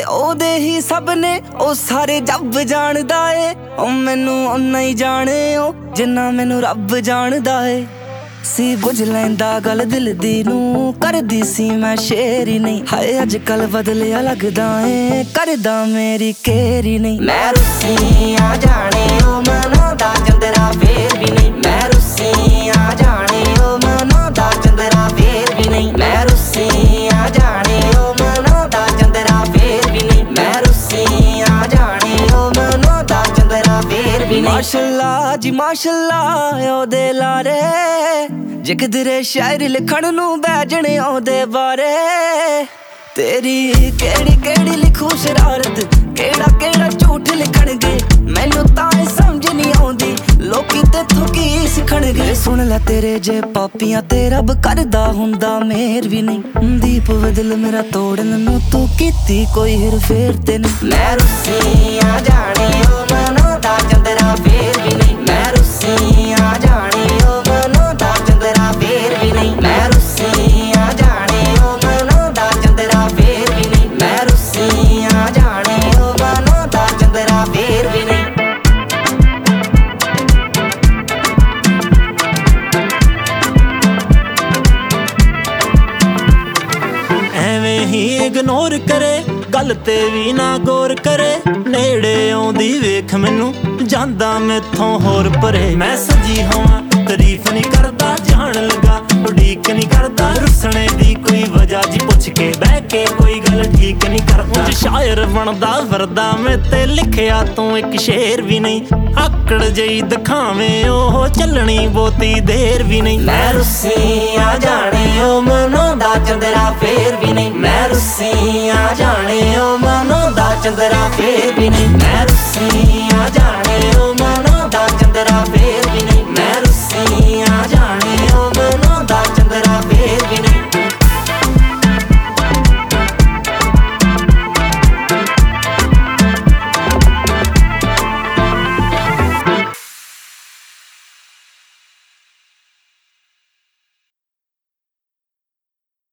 ओदे ही सब ने ओ सारे जब जानदा ए ओ मैनू उन्ना ही जाने ओ जिन्ना मैनू रब जानदा ए सी बुझ लैंदा गल दिल दी नू करदी सी मैं शेर ही नहीं हाय अजकल बदलिया लगदा ए करदा मेरी केर ही नहीं मैं रुस्सी आ जाने ओ मनादा चंदरा फेर भी नहीं मैं रुस्सी आ जाने ओ मनादा चंदरा फेर भी नहीं मैं रुस्सी आ जाने ओ मनादा चंदरा फेर भी नहीं मैं रुस्सी आ जाने ओ मनादा चंदरा फेर भी नहीं माशाअल्लाह जी माशाअल्लाह ओदे लारे जे किधरे शायरी लिखण नू बैजणे ओदे बारे तेरी केड़ी केड़ी लिखू शरारत केड़ा केड़ा झूठ लिखणगे मैनू तां समझ नहीं आउंदी लोकी तेथों की सिखणगे सुन लै तेरे जे पापियां ते रब करदा हुंदा मेहर भी नहीं दीप बदल मेरा तोड़न नू तू कीती कोई हिर फेर ते नहीं मैं रुस्सी आ जाने ओ मनादा चंदरा फेर भी नहीं मैं रुस्सी आ जाने ओ मनादा चंदरा फेर भी नहीं मैं रुस्सी आ जाने ओ मनादा चंदरा फेर भी नहीं मैं रुस्सी आ जाने ओ मनादा चंदरा फेर भी नहीं ਐਵੇਂ ਹੀ ਇਗਨੋਰ ਕਰੇ ਗੱਲ ਤੇ ਵੀ ਨਾ ਗੌਰ ਕਰੇ ਨੇੜੇ ਆਉਂਦੀ ਵੇਖ ਮੈਨੂੰ ਜਾਂਦਾ ਮੈਥੋਂ ਹੋਰ ਪਰੇ ਮੈਂ ਸੱਜੀ ਹੋਵਾਂ ਤਾਰੀਫ ਨਹੀਂ ਕਰਦਾ ਜਾਣ ਲੱਗਾ ਉਡੀਕ ਨਹੀਂ ਕਰਦਾ ਰੁੱਸਣੇ ਦੀ ਕੋਈ ਵਜ੍ਹਾ ਜੀ ਪੁੱਛ ਕੇ ਬਹਿ ਕੇ ਕੋਈ ਗੱਲ ਠੀਕ ਨਹੀਂ ਕਰਦਾ ਸ਼ਾਇਰ ਬਣਦਾ ਵਰਦਾ ਮੈਂ ਤੇ ਲਿਖਿਆ ਤੂੰ ਇੱਕ ਸ਼ੇਰ ਵੀ ਨਹੀਂ ਆਕੜ ਜਈ ਦਿਖਾਵੇਂ ਉਹ ਚੱਲਣੀ ਬਹੁਤੀ ਦੇਰ ਵੀ ਨਹੀਂ ਮੈਂ ਰੁੱਸੀ ਆ ਜਾਣੇ ਓ ਮਨਾਉਂਦਾ ਚੰਦਰਾ ਫੇਰ ਵੀ ਨਹੀਂ ਮੈਂ ਰੁੱਸੀ ਆ ਜਾਣੇ ਓ ਮਨਾਉਂਦਾ ਚੰਦਰਾ ਫੇਰ ਵੀ ਨਹੀਂ ਮੈਂ ਰੁੱਸੀ